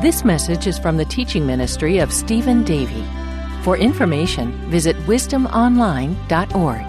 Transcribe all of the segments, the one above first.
This message is from the teaching ministry of Stephen Davey. For information, visit wisdomonline.org.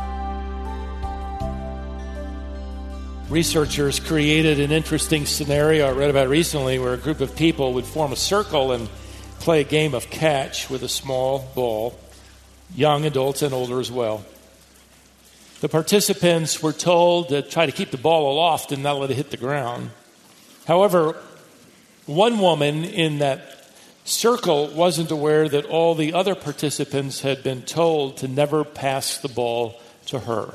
Researchers created an interesting scenario I read about recently where a group of people would form a circle and play a game of catch with a small ball, young adults and older as well. The participants were told to try to keep the ball aloft and not let it hit the ground. However, one woman in that circle wasn't aware that all the other participants had been told to never pass the ball to her.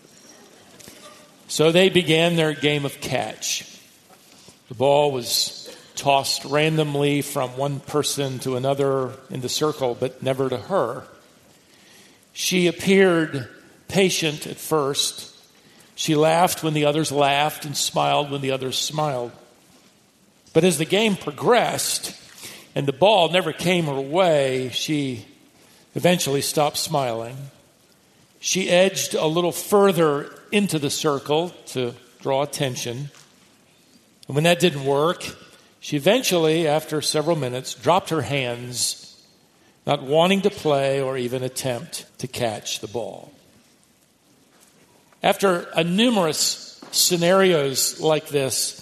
So they began their game of catch. The ball was tossed randomly from one person to another in the circle, but never to her. She appeared patient at first. She laughed when the others laughed and smiled when the others smiled. But as the game progressed and the ball never came her way, she eventually stopped smiling. She edged a little further into the circle to draw attention. And when that didn't work, she eventually, after several minutes, dropped her hands, not wanting to play or even attempt to catch the ball. After numerous scenarios like this,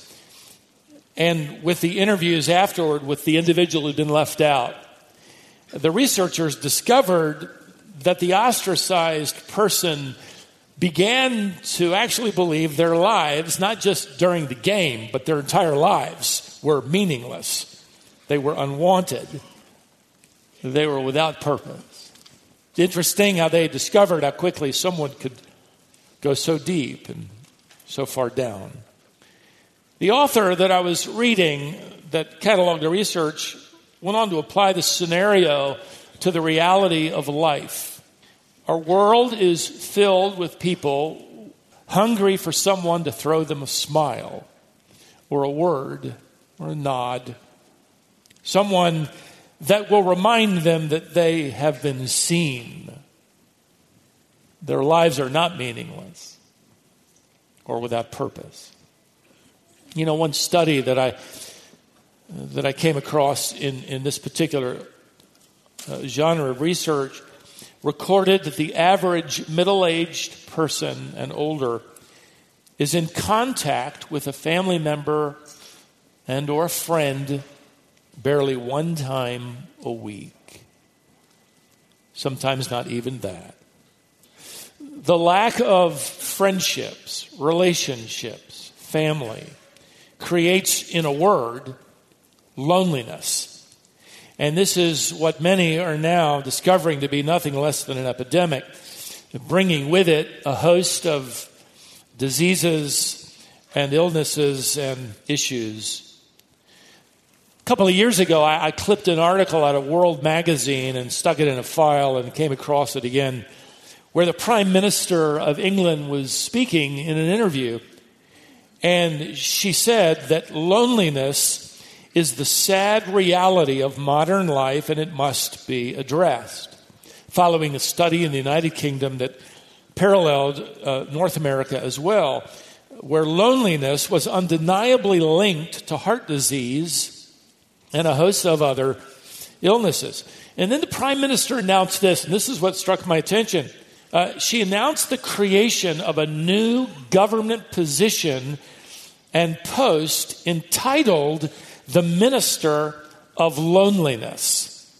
and with the interviews afterward with the individual who'd been left out, the researchers discovered that the ostracized person began to actually believe their lives, not just during the game, but their entire lives were meaningless. They were unwanted. They were without purpose. It's interesting how they discovered how quickly someone could go so deep and so far down. The author that I was reading that cataloged the research went on to apply the scenario to the reality of life. Our world is filled with people hungry for someone to throw them a smile or a word or a nod. Someone that will remind them that they have been seen. Their lives are not meaningless or without purpose. You know, one study that I came across in this particular genre of research recorded that the average middle-aged person and older is in contact with a family member and or a friend barely one time a week. Sometimes not even that. The lack of friendships, relationships, family creates, in a word, loneliness. And this is what many are now discovering to be nothing less than an epidemic, bringing with it a host of diseases and illnesses and issues. A couple of years ago, I clipped an article out of World Magazine and stuck it in a file and came across it again, where the Prime Minister of England was speaking in an interview. And she said that loneliness is the sad reality of modern life and it must be addressed. Following a study in the United Kingdom that paralleled North America as well, where loneliness was undeniably linked to heart disease and a host of other illnesses. And then the Prime Minister announced this, and this is what struck my attention. She announced the creation of a new government position and post entitled the Minister of Loneliness.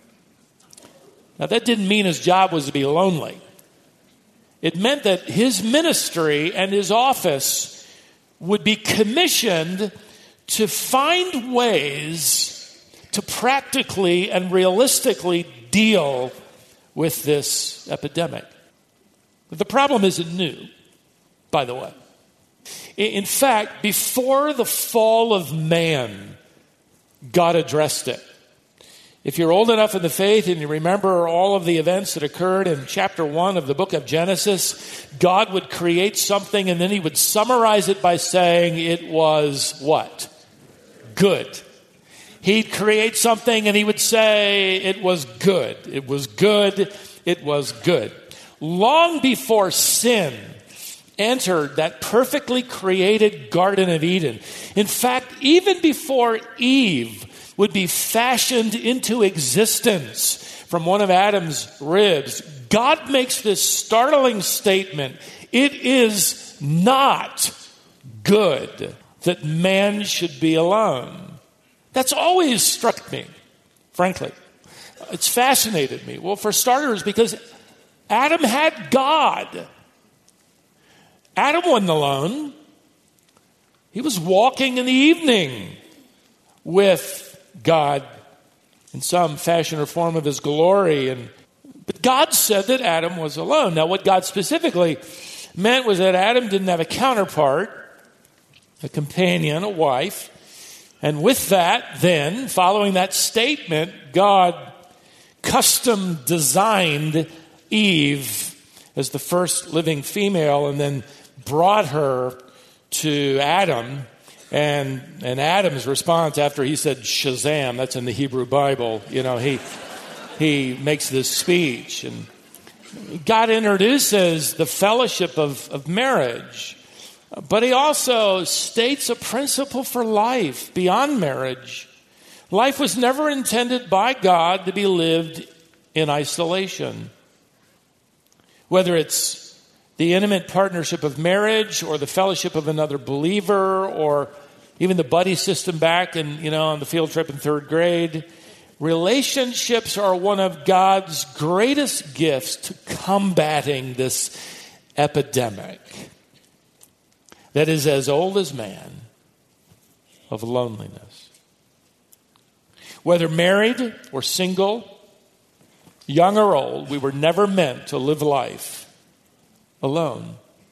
Now, that didn't mean his job was to be lonely. It meant that his ministry and his office would be commissioned to find ways to practically and realistically deal with this epidemic. But the problem isn't new, by the way. In fact, before the fall of man, God addressed it. If you're old enough in the faith and you remember all of the events that occurred in chapter 1 of the book of Genesis, God would create something and then he would summarize it by saying it was what? Good. He'd create something and he would say it was good. It was good. It was good. Long before sin entered that perfectly created Garden of Eden. In fact, even before Eve would be fashioned into existence from one of Adam's ribs, God makes this startling statement: it is not good that man should be alone. That's always struck me, frankly. It's fascinated me. Well, for starters, because Adam had God. Adam wasn't alone. He was walking in the evening with God in some fashion or form of his glory. But God said that Adam was alone. Now, what God specifically meant was that Adam didn't have a counterpart, a companion, a wife. And with that, then, following that statement, God custom designed Eve as the first living female and then brought her to Adam. And Adam's response after he said Shazam, that's in the Hebrew Bible, he makes this speech. And God introduces the fellowship of marriage. But he also states a principle for life beyond marriage. Life was never intended by God to be lived in isolation. Whether it's the intimate partnership of marriage or the fellowship of another believer or even the buddy system back on the field trip in third grade, relationships are one of God's greatest gifts to combating this epidemic that is as old as man of loneliness. Whether married or single, young or old, we were never meant to live life alone.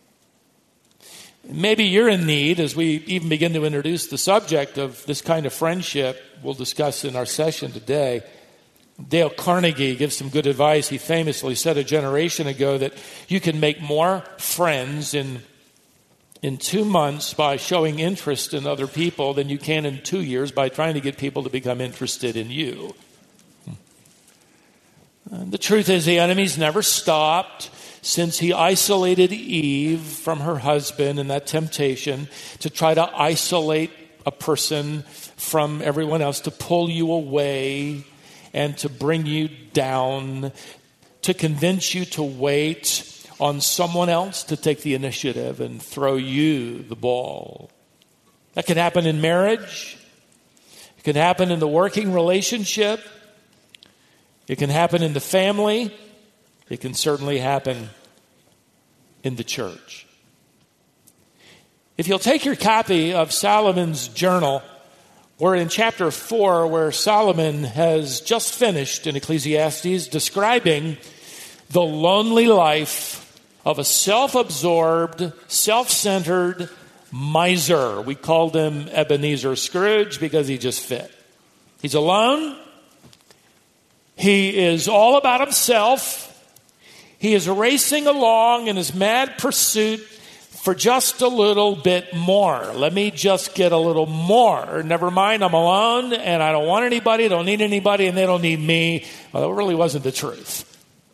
Maybe you're in need, as we even begin to introduce the subject of this kind of friendship we'll discuss in our session today. Dale Carnegie gives some good advice. He famously said a generation ago that you can make more friends in 2 months by showing interest in other people than you can in 2 years by trying to get people to become interested in you. And the truth is, the enemy's never stopped since he isolated Eve from her husband in that temptation to try to isolate a person from everyone else, to pull you away and to bring you down, to convince you to wait on someone else to take the initiative and throw you the ball. That can happen in marriage. It can happen in the working relationship. It can happen in the family. It can certainly happen in the church. If you'll take your copy of Solomon's journal, we're in chapter 4, where Solomon has just finished in Ecclesiastes describing the lonely life of a self-absorbed, self-centered miser. We called him Ebenezer Scrooge because he just fit. He's alone. He is all about himself. He is racing along in his mad pursuit for just a little bit more. Let me just get a little more. Never mind, I'm alone and I don't want anybody, don't need anybody, and they don't need me. Well, that really wasn't the truth.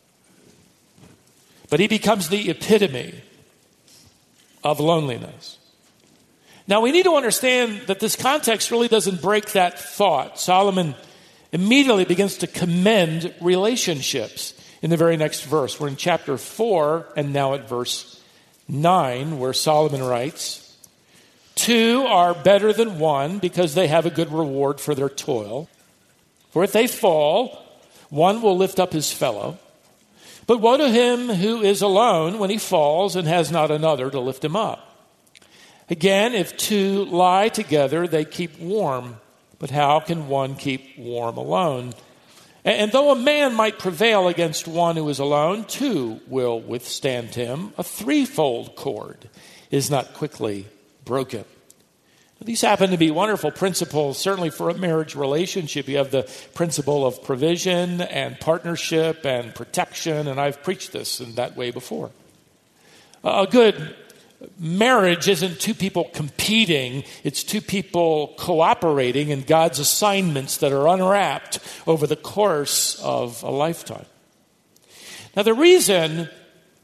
But he becomes the epitome of loneliness. Now, we need to understand that this context really doesn't break that thought. Solomon immediately begins to commend relationships in the very next verse. We're in chapter 4 and now at verse 9, where Solomon writes, 2 are better than 1 because they have a good reward for their toil. For if they fall, one will lift up his fellow. But woe to him who is alone when he falls and has not another to lift him up. Again, if 2 lie together, they keep warm. But how can one keep warm alone? And though a man might prevail against one who is alone, 2 will withstand him. A threefold cord is not quickly broken. These happen to be wonderful principles, certainly for a marriage relationship. You have the principle of provision and partnership and protection, and I've preached this in that way before. A good marriage isn't 2 people competing. It's 2 people cooperating in God's assignments that are unwrapped over the course of a lifetime. Now, the reason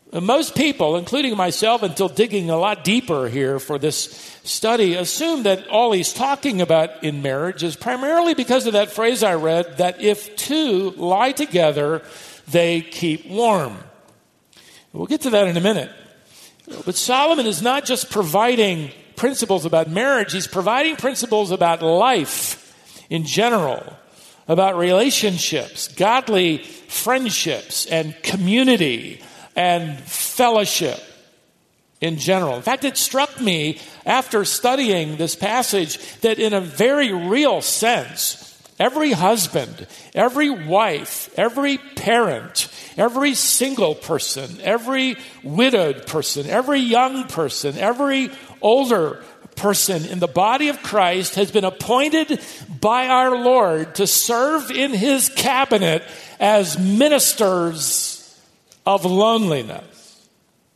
Most people, including myself, until digging a lot deeper here for this study, assume that all he's talking about in marriage is primarily because of that phrase I read, that if two lie together, they keep warm. We'll get to that in a minute. But Solomon is not just providing principles about marriage, he's providing principles about life in general, about relationships, godly friendships, and community, and fellowship in general. In fact, it struck me after studying this passage that in a very real sense, every husband, every wife, every parent, every single person, every widowed person, every young person, every older person in the body of Christ has been appointed by our Lord to serve in his cabinet as ministers of loneliness.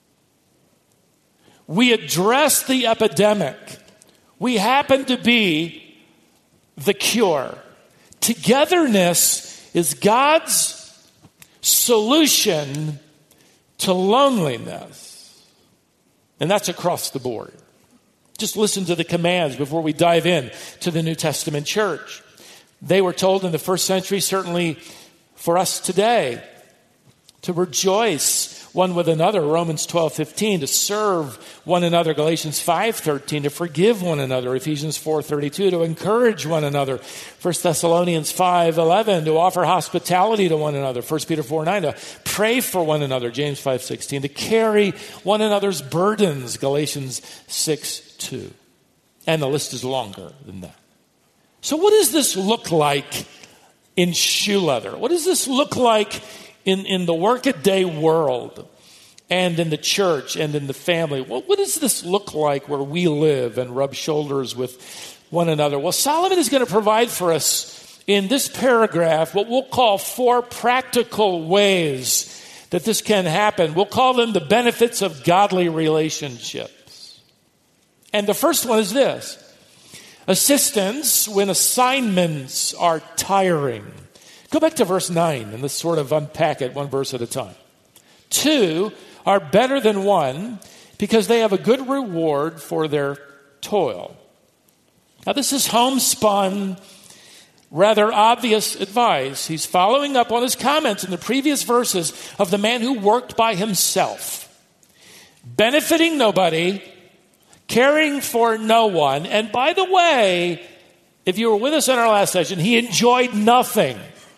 We address the epidemic. We happen to be the cure. Togetherness is God's solution to loneliness. And that's across the board. Just listen to the commands before we dive in to the New Testament church. They were told in the first century, certainly for us today, to rejoice one with another, Romans 12:15, to serve one another, Galatians 5:13, to forgive one another, Ephesians 4:32, to encourage one another, 1 Thessalonians 5:11, to offer hospitality to one another, 1 Peter 4:9, to pray for one another, James 5:16, to carry one another's burdens, Galatians 6:2. And the list is longer than that. So what does this look like in shoe leather? What does this look like in the workaday world and in the church and in the family? What does this look like where we live and rub shoulders with one another? Well, Solomon is going to provide for us in this paragraph what we'll call 4 practical ways that this can happen. We'll call them the benefits of godly relationships. And the first one is this: assistance when assignments are tiring. Go back to verse 9 and let's sort of unpack it one verse at a time. 2 are better than 1 because they have a good reward for their toil. Now this is homespun, rather obvious advice. He's following up on his comments in the previous verses of the man who worked by himself, benefiting nobody, caring for no one. And by the way, if you were with us in our last session, he enjoyed nothing.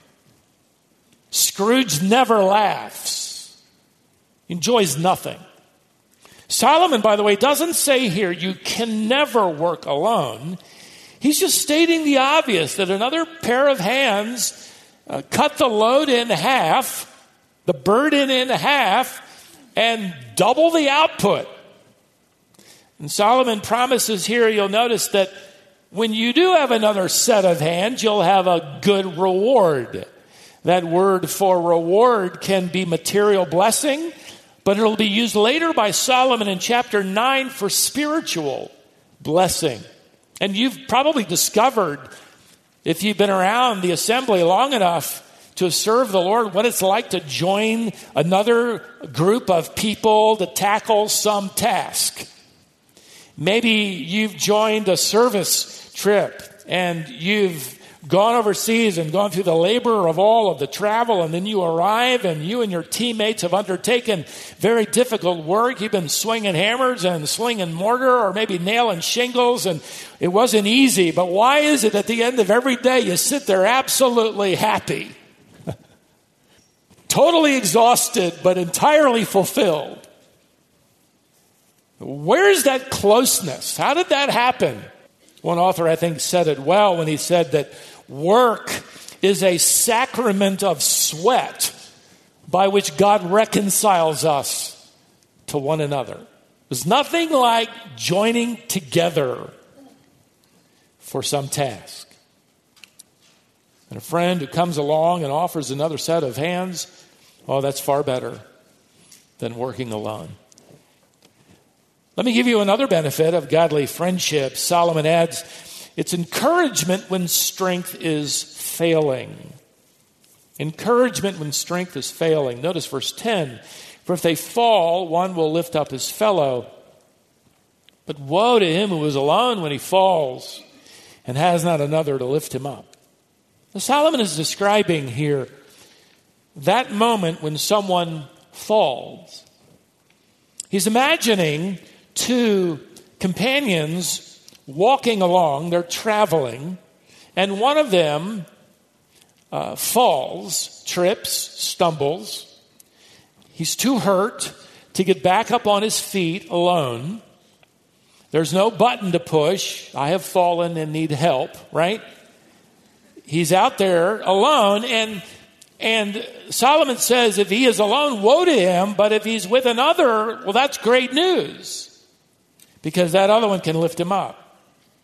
Scrooge never laughs. He enjoys nothing. Solomon, by the way, doesn't say here you can never work alone. He's just stating the obvious, that another pair of hands cut the load in half, the burden in half, and double the output. And Solomon promises here, you'll notice that when you do have another set of hands, you'll have a good reward. That word for reward can be material blessing, but it'll be used later by Solomon in chapter 9 for spiritual blessing. And you've probably discovered, if you've been around the assembly long enough to serve the Lord, what it's like to join another group of people to tackle some task. Maybe you've joined a service trip and you've gone overseas and gone through the labor of all of the travel, and then you arrive and you and your teammates have undertaken very difficult work. You've been swinging hammers and slinging mortar or maybe nailing shingles, and it wasn't easy. But why is it at the end of every day you sit there absolutely happy? Totally exhausted but entirely fulfilled. Where's that closeness? How did that happen? One author, I think, said it well when he said that work is a sacrament of sweat by which God reconciles us to one another. There's nothing like joining together for some task. And a friend who comes along and offers another set of hands, oh, that's far better than working alone. Let me give you another benefit of godly friendship. Solomon adds, it's encouragement when strength is failing. Encouragement when strength is failing. Notice verse 10. For if they fall, one will lift up his fellow. But woe to him who is alone when he falls and has not another to lift him up. Now, Solomon is describing here that moment when someone falls. He's imagining two companions walking along, they're traveling, and one of them falls, trips, stumbles. He's too hurt to get back up on his feet alone. There's no button to push. I have fallen and need help, right? He's out there alone, and Solomon says if he is alone, woe to him, but if he's with another, well, that's great news, because that other one can lift him up.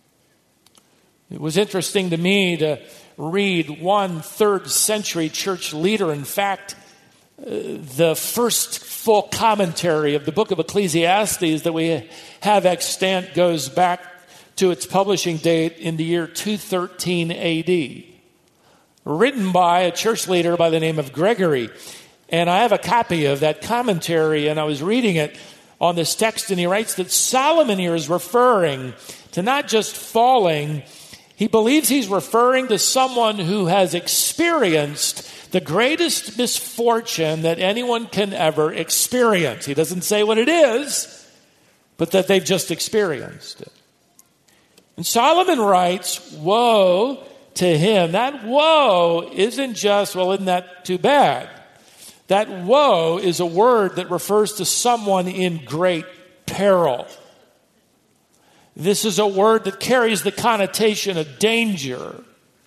It was interesting to me to read one 3rd century church leader. In fact, the first full commentary of the book of Ecclesiastes that we have extant goes back to its publishing date in the year 213 AD. Written by a church leader by the name of Gregory. And I have a copy of that commentary, and I was reading it on this text, and he writes that Solomon here is referring to not just falling. He believes he's referring to someone who has experienced the greatest misfortune that anyone can ever experience. He doesn't say what it is, but that they've just experienced it. And Solomon writes, woe to him. That woe isn't just, well, isn't that too bad? That woe is a word that refers to someone in great peril. This is a word that carries the connotation of danger.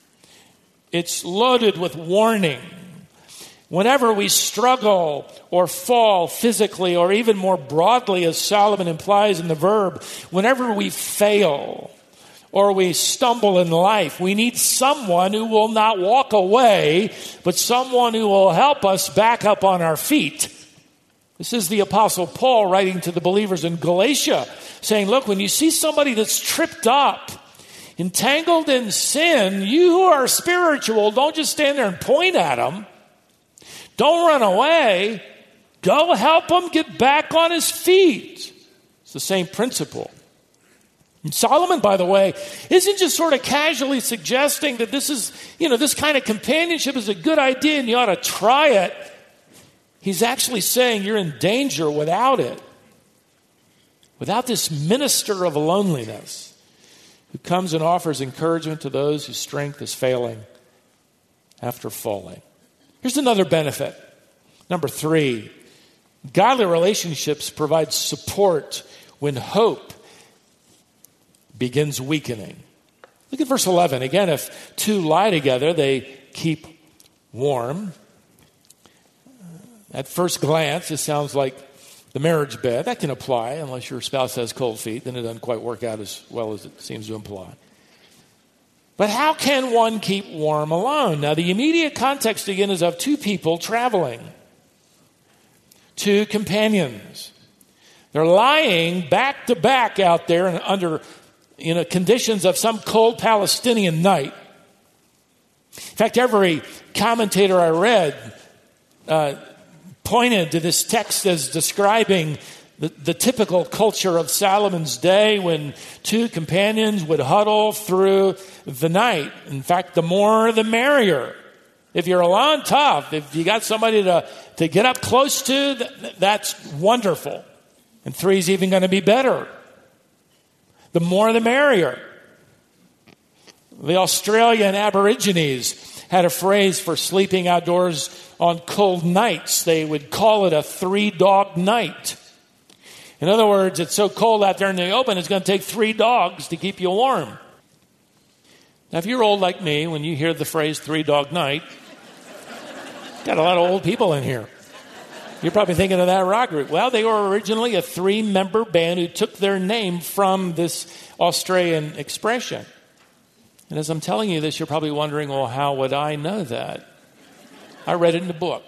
It's loaded with warning. Whenever we struggle or fall physically, or even more broadly, as Solomon implies in the verb, whenever we fail or we stumble in life, we need someone who will not walk away, but someone who will help us back up on our feet. This is the Apostle Paul writing to the believers in Galatia, saying, look, when you see somebody that's tripped up, entangled in sin, you who are spiritual, don't just stand there and point at them. Don't run away. Go help him get back on his feet. It's the same principle. And Solomon, by the way, isn't just sort of casually suggesting that this is, this kind of companionship is a good idea and you ought to try it. He's actually saying you're in danger without it. Without this minister of loneliness who comes and offers encouragement to those whose strength is failing after falling. Here's another benefit. Number 3, godly relationships provide support when hope begins weakening. Look at verse 11. Again, if two lie together, they keep warm. At first glance, it sounds like the marriage bed. That can apply unless your spouse has cold feet. Then it doesn't quite work out as well as it seems to imply. But how can one keep warm alone? Now, the immediate context, again, is of two people traveling. Two companions. They're lying back to back out there and under conditions of some cold Palestinian night. In fact, every commentator I read pointed to this text as describing the typical culture of Solomon's day when two companions would huddle through the night. In fact, the more the merrier. If you're alone, tough. If you got somebody to get up close to, that's wonderful. And 3 is even going to be better. The more the merrier. The Australian Aborigines had a phrase for sleeping outdoors on cold nights. They would call it a 3-dog night. In other words, it's so cold out there in the open, it's going to take 3 dogs to keep you warm. Now, if you're old like me, when you hear the phrase 3-dog night, got a lot of old people in here. You're probably thinking of that rock group. Well, they were originally a 3-member band who took their name from this Australian expression. And as I'm telling you this, you're probably wondering, well, how would I know that? I read it in the book.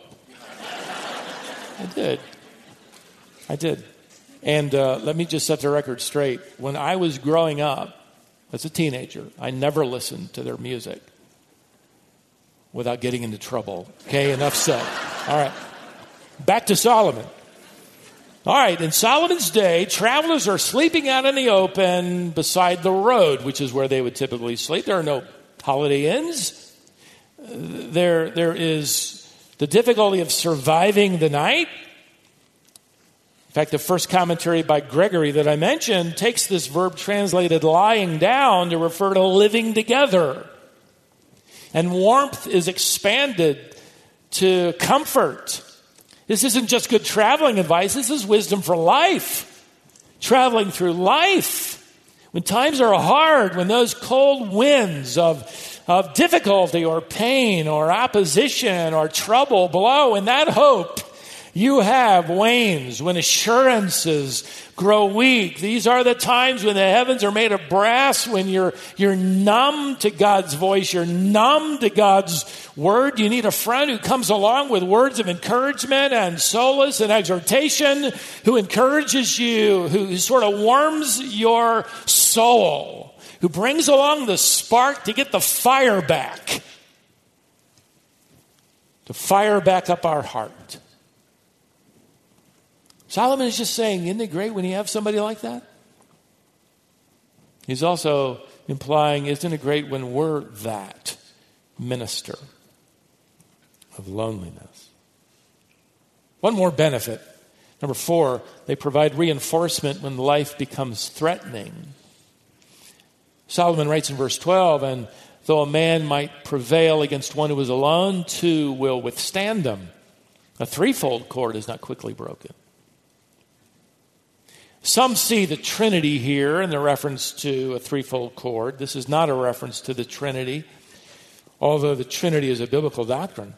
I did. And let me just set the record straight. When I was growing up as a teenager, I never listened to their music without getting into trouble. Okay, enough said. All right. Back to Solomon. All right, in Solomon's day, travelers are sleeping out in the open beside the road, which is where they would typically sleep. There are no Holiday Inns. There is the difficulty of surviving the night. In fact, the first commentary by Gregory that I mentioned takes this verb translated lying down to refer to living together. And warmth is expanded to comfort. This isn't just good traveling advice. This is wisdom for life. Traveling through life. When times are hard, when those cold winds of difficulty or pain or opposition or trouble blow, and that hope you have wanes, when assurances grow weak. These are the times when the heavens are made of brass, when you're numb to God's voice, you're numb to God's word. You need a friend who comes along with words of encouragement and solace and exhortation, who encourages you, who sort of warms your soul, who brings along the spark to get the fire back, to fire back up our heart. Solomon is just saying, isn't it great when you have somebody like that? He's also implying, isn't it great when we're that minister of loneliness? One more benefit. Number 4, they provide reinforcement when life becomes threatening. Solomon writes in verse 12, and though a man might prevail against one who is alone, 2 will withstand him. A threefold cord is not quickly broken. Some see the Trinity here in the reference to a threefold cord. This is not a reference to the Trinity, although the Trinity is a biblical doctrine.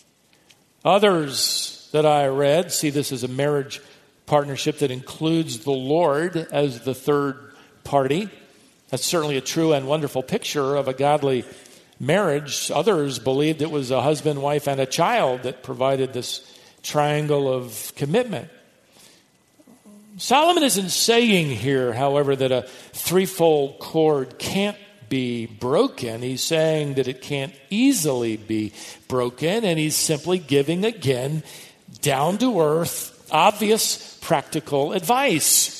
Others that I read see this as a marriage partnership that includes the Lord as the third party. That's certainly a true and wonderful picture of a godly marriage. Others believed it was a husband, wife, and a child that provided this triangle of commitment. Solomon isn't saying here, however, that a threefold cord can't be broken. He's saying that it can't easily be broken, and he's simply giving, again, down-to-earth, obvious, practical advice.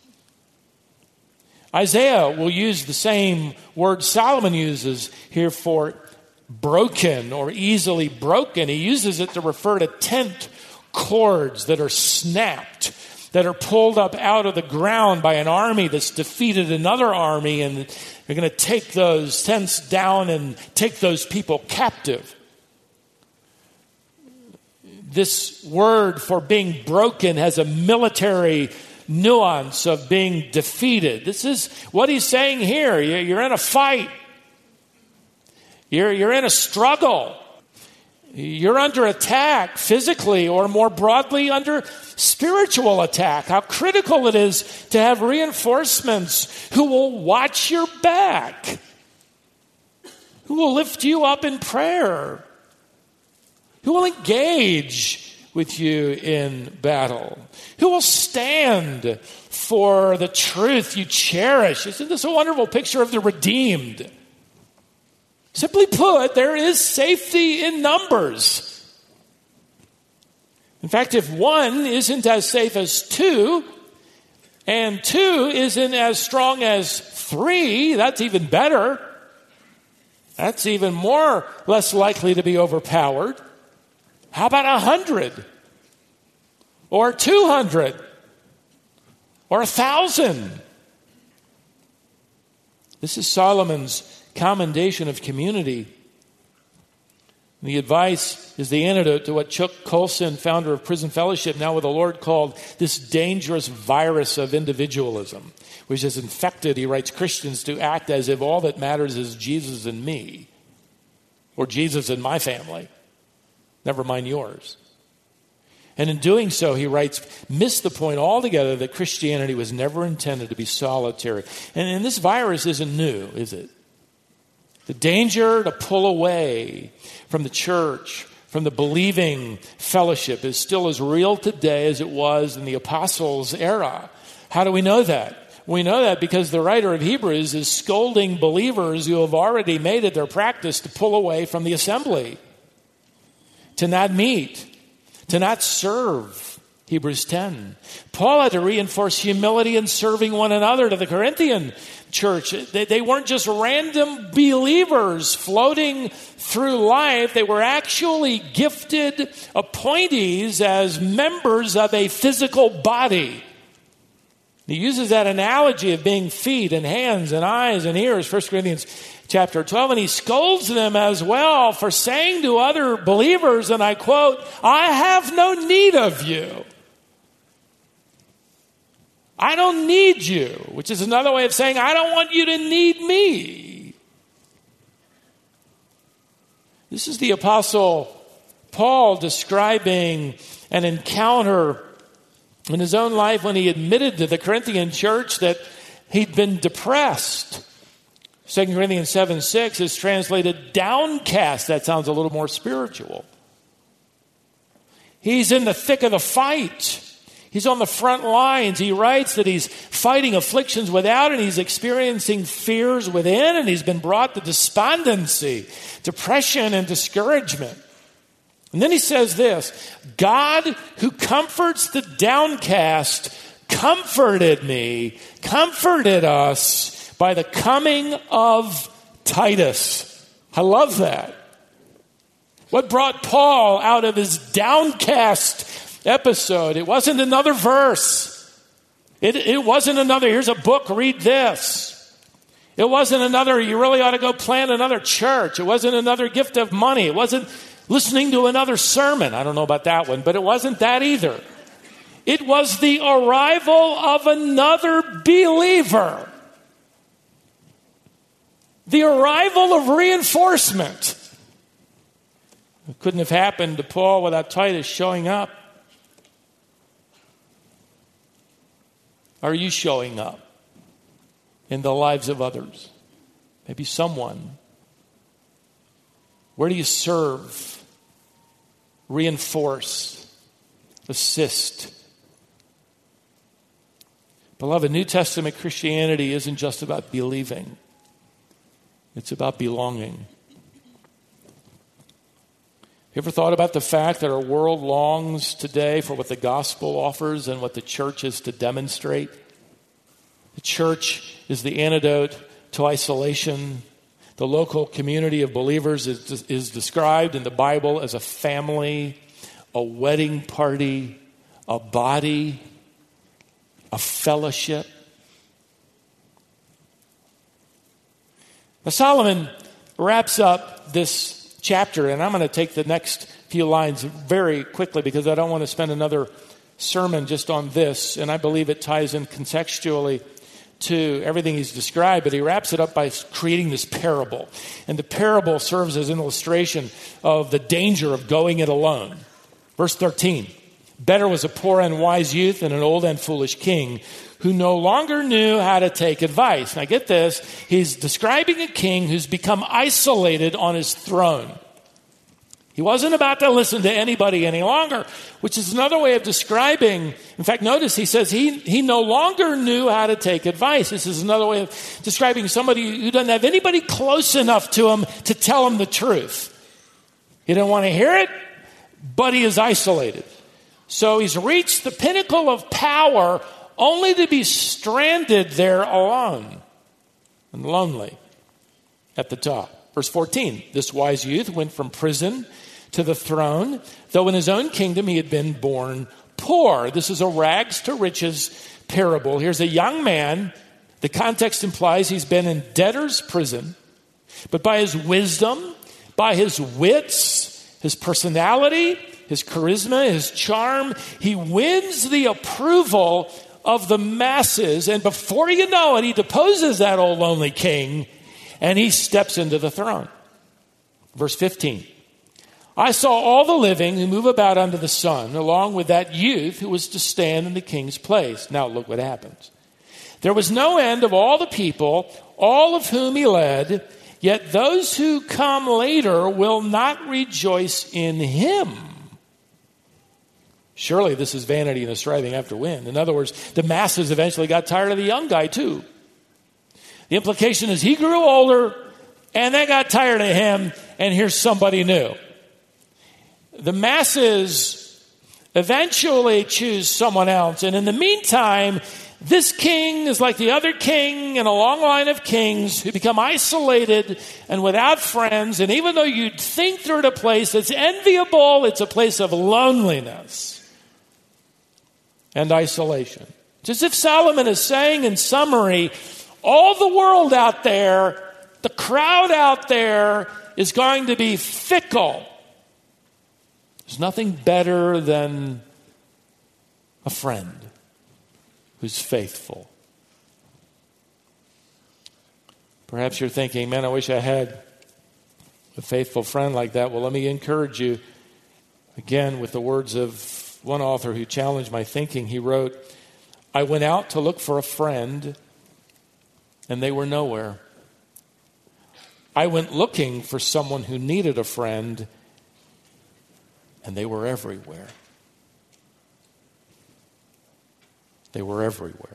Isaiah will use the same word Solomon uses here for broken or easily broken. He uses it to refer to tent cords that are snapped, that are pulled up out of the ground by an army that's defeated another army, and they're going to take those tents down and take those people captive. This word for being broken has a military nuance of being defeated. This is what he's saying here. You're in a fight. You're in a struggle. You're under attack physically, or more broadly under spiritual attack. How critical it is to have reinforcements who will watch your back, who will lift you up in prayer, who will engage with you in battle, who will stand for the truth you cherish. Isn't this a wonderful picture of the redeemed? Simply put, there is safety in numbers. In fact, if 1 isn't as safe as 2, and 2 isn't as strong as 3, that's even better. That's even less likely to be overpowered. How about 100? Or 200? Or 1,000? This is Solomon's commendation of community. The advice is the antidote to what Chuck Colson, founder of Prison Fellowship, now with the Lord, called this dangerous virus of individualism, which has infected, he writes, Christians to act as if all that matters is Jesus and me, or Jesus and my family, never mind yours. And in doing so, he writes, miss the point altogether that Christianity was never intended to be solitary. And this virus isn't new, is it? The danger to pull away from the church, from the believing fellowship, is still as real today as it was in the apostles' era. How do we know that? We know that because the writer of Hebrews is scolding believers who have already made it their practice to pull away from the assembly, to not meet, to not serve. Hebrews 10. Paul had to reinforce humility in serving one another to the Corinthian church. They weren't just random believers floating through life. They were actually gifted appointees as members of a physical body. He uses that analogy of being feet and hands and eyes and ears, 1 Corinthians chapter 12, and he scolds them as well for saying to other believers, and I quote, "I have no need of you. I don't need you," which is another way of saying, I don't want you to need me. This is the Apostle Paul describing an encounter in his own life when he admitted to the Corinthian church that he'd been depressed. 2 Corinthians 7:6 is translated downcast. That sounds a little more spiritual. He's in the thick of the fight. He's on the front lines. He writes that he's fighting afflictions without, and he's experiencing fears within, and he's been brought to despondency, depression, and discouragement. And then he says this, God who comforts the downcast comforted me, comforted us by the coming of Titus. I love that. What brought Paul out of his downcast episode? It wasn't another verse. It wasn't another, here's a book, read this. It wasn't another, you really ought to go plant another church. It wasn't another gift of money. It wasn't listening to another sermon. I don't know about that one, but it wasn't that either. It was the arrival of another believer. The arrival of reinforcement. It couldn't have happened to Paul without Titus showing up. Are you showing up in the lives of others? Maybe someone. Where do you serve? Reinforce, assist. Beloved, New Testament Christianity isn't just about believing. It's about belonging. You ever thought about the fact that our world longs today for what the gospel offers and what the church is to demonstrate? The church is the antidote to isolation. The local community of believers is described in the Bible as a family, a wedding party, a body, a fellowship. Now, Solomon wraps up this chapter, and I'm going to take the next few lines very quickly because I don't want to spend another sermon just on this, and I believe it ties in contextually to everything he's described, but he wraps it up by creating this parable. And the parable serves as an illustration of the danger of going it alone. Verse 13, better was a poor and wise youth than an old and foolish king who no longer knew how to take advice. Now get this, he's describing a king who's become isolated on his throne. He wasn't about to listen to anybody any longer, which is another way of describing. In fact, notice he says he no longer knew how to take advice. This is another way of describing somebody who doesn't have anybody close enough to him to tell him the truth. He didn't want to hear it, but he is isolated. So he's reached the pinnacle of power only to be stranded there alone and lonely at the top. Verse 14, this wise youth went from prison to the throne, though in his own kingdom he had been born poor. This is a rags to riches parable. Here's a young man. The context implies he's been in debtor's prison, but by his wisdom, by his wits, his personality, his charisma, his charm, he wins the approval of the masses. And before you know it, he deposes that old lonely king and he steps into the throne. Verse 15. I saw all the living who move about under the sun, along with that youth who was to stand in the king's place. Now look what happens. There was no end of all the people, all of whom he led, yet those who come later will not rejoice in him. Surely this is vanity and a striving after wind. In other words, the masses eventually got tired of the young guy too. The implication is he grew older and they got tired of him, and here's somebody new. The masses Eventually choose someone else. And in the meantime, this king is like the other king in a long line of kings who become isolated and without friends. And even though you'd think they're at a place that's enviable, it's a place of loneliness and isolation. Just as if Solomon is saying in summary, all the world out there, the crowd out there is going to be fickle. There's nothing better than a friend who's faithful. Perhaps you're thinking, man, I wish I had a faithful friend like that. Well, let me encourage you again with the words of one author who challenged my thinking. He wrote, I went out to look for a friend, and they were nowhere. I went looking for someone who needed a friend, and they were everywhere. They were everywhere.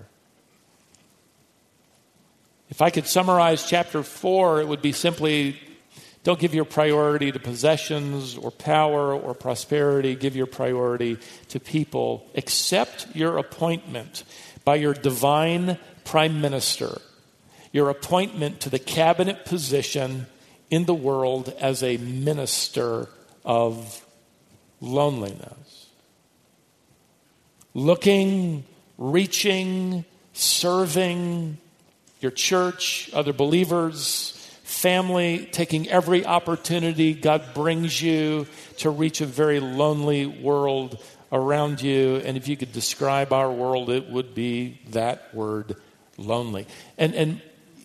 If I could summarize chapter 4, it would be simply, don't give your priority to possessions or power or prosperity. Give your priority to people. Accept your appointment by your divine prime minister, your appointment to the cabinet position in the world as a minister of loneliness. Looking, reaching, serving your church, other believers, family, taking every opportunity God brings you to reach a very lonely world around you. And if you could describe our world, it would be that word, lonely. And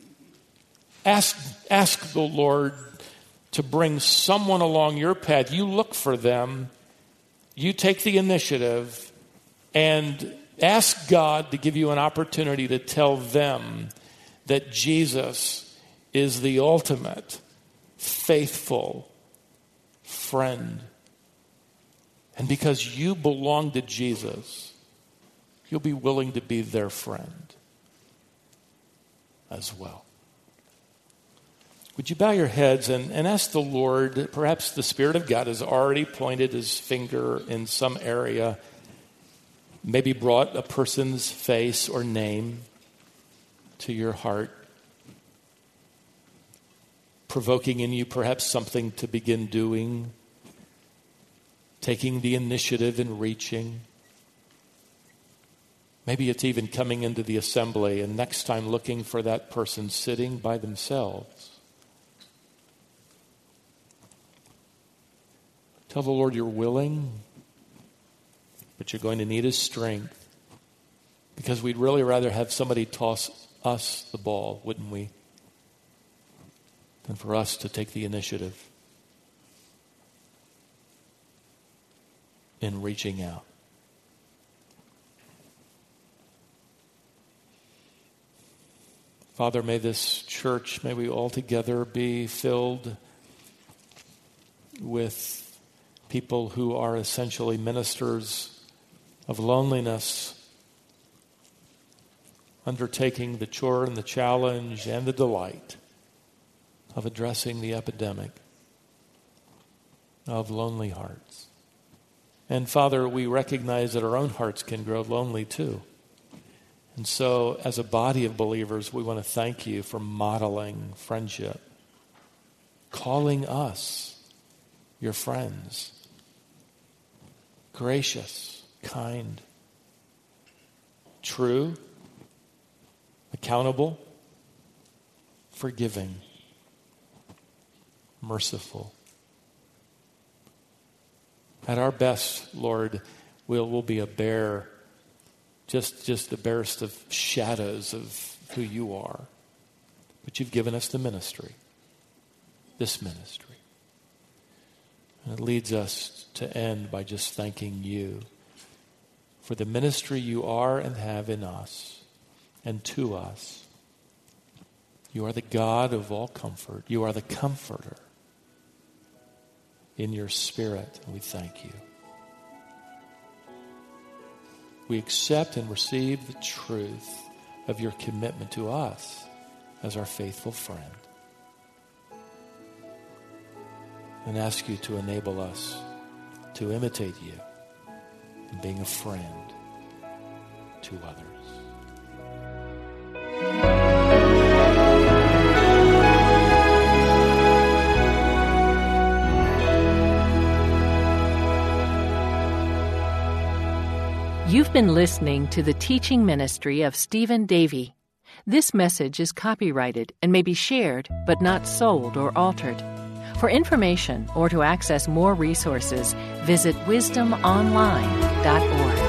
ask the Lord to bring someone along your path. You look for them. You take the initiative and ask God to give you an opportunity to tell them that Jesus is the ultimate faithful friend. And because you belong to Jesus, you'll be willing to be their friend as well. Would you bow your heads and ask the Lord, perhaps the Spirit of God has already pointed his finger in some area, maybe brought a person's face or name to your heart, provoking in you perhaps something to begin doing, taking the initiative in reaching. Maybe it's even coming into the assembly and next time looking for that person sitting by themselves. Tell the Lord you're willing, but you're going to need his strength, because we'd really rather have somebody toss us the ball, wouldn't we, than for us to take the initiative in reaching out. Father, may this church, may we all together be filled with people who are essentially ministers of loneliness, undertaking the chore and the challenge and the delight of addressing the epidemic of lonely hearts. And Father, we recognize that our own hearts can grow lonely too. And so as a body of believers, we want to thank you for modeling friendship, calling us your friends, gracious, kind, true, accountable, forgiving, merciful. At our best, Lord, we'll be a bare, just the barest of shadows of who you are. But you've given us the ministry, this ministry. And it leads us to end by just thanking you for the ministry you are and have in us and to us. You are the God of all comfort. You are the comforter in your Spirit, and we thank you. We accept and receive the truth of your commitment to us as our faithful friend, and ask you to enable us to imitate you and being a friend to others. You've been listening to the teaching ministry of Stephen Davey. This message is copyrighted and may be shared, but not sold or altered. For information or to access more resources, visit wisdomonline.org.